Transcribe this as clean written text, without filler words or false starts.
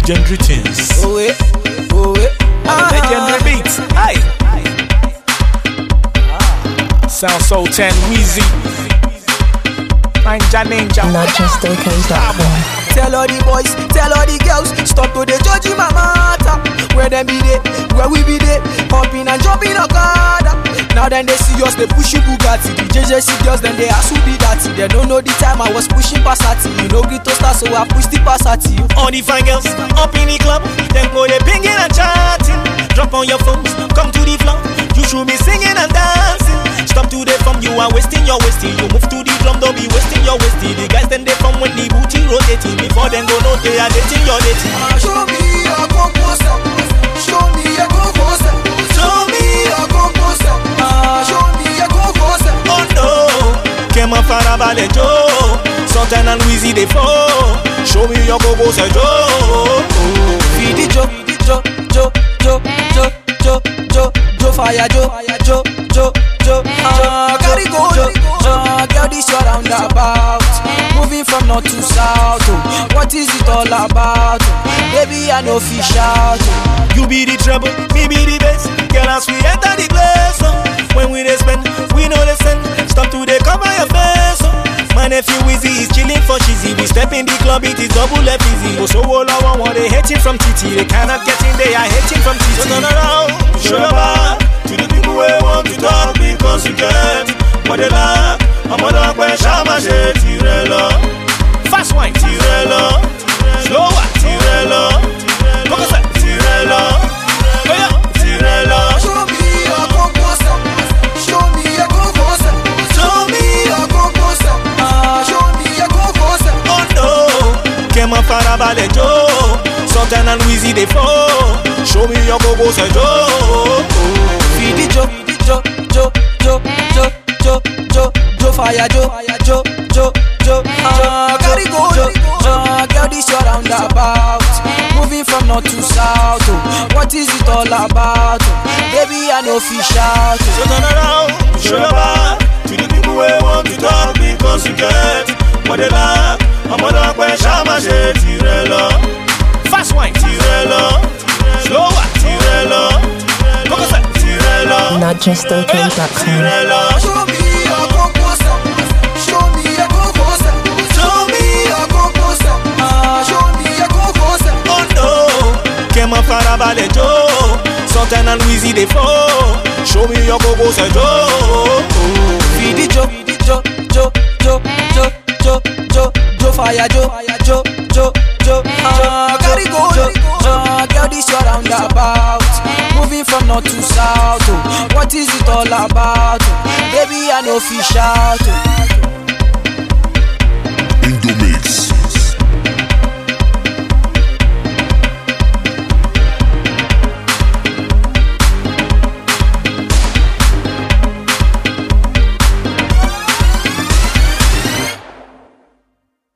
legendary things. Oh it, oh it. Legendary beats. Hey. Sound Soul 10 Weezy. Ninja. NotJustOKs.com. Tell all the boys, tell all the girls, stop to the judge my matter. Where them be there, where we be there, hopping and jumping Okada. Now then they see us, they pushing Bugatti. The JJC girls, then they ask who be that. They don't know the time I was pushing Passati. You know Grito Star, so I push the Passati. All the fine girls up in the club, them go they pinging and chatting. Drop on your phones, come to the floor. You should be singing and dancing. Stop to the from you are wasting your wasting. You move to the drum, don't be wasting your wasting. The guys then they from when the booty rotating. Before then go know they are dating your dating. Show me your composer. Show me your composer. Show me your composer. Show me your composer. Oh no, Kema Farabale Joe, Sultan and Weezy they fall. Show me your go-go say Joe. Feed the Joe, fire Joe. Gotta go, girl, this your roundabout. Moving from north to south, oh. What is it all about? Oh? Baby, I know fish out. Oh. You be the trouble, me be the best. Girl, as we enter the place, when we they spend, we know they send. Stop to they cover your face, My nephew Weezy is chilling for cheesy. We step in the club, it is double F easy. Oh, so all I want, they hating from TT. They cannot get in, they are hating from TT. So turn around, show your back to the people who want to talk because you get what they like. I'm a dog when Shama said Tirelo. Fast wine, Tirelo. Slower, Tirelo. Look at that, Tirelo. Oh yeah, Tirelo. Show me your composer. Show me your composer. Show me your composer. Show me your composer. Oh no, Kema Farabale Joe, Sultan and Weezy they fall. Show me your go-go say Joe. Feed the Joe, fire Joe. Gotta go, girl, this your roundabout. Moving from north to south, oh. What is it all about? Oh? Baby, I know fish out. So turn around, show your back to the people who want to talk because you get what they like. I'm a dog when Shama said Tirelo. Fast wine, Tirelo. Slower, Tirelo. Look at that, Tirelo. NotJustOKs.com. Tirelo. Show me your composer. Show me your composer. Show me your composer. Show me your composer. Oh no, Kema Farabale Joe, Sultan and Weezy they fall. Show me your go-go say Joe. Feed the Joe, fire Joe. Gotta go, girl, this your roundabout. Moving from north to south, oh. What is it all about? Oh? Baby, I know fish out. Oh.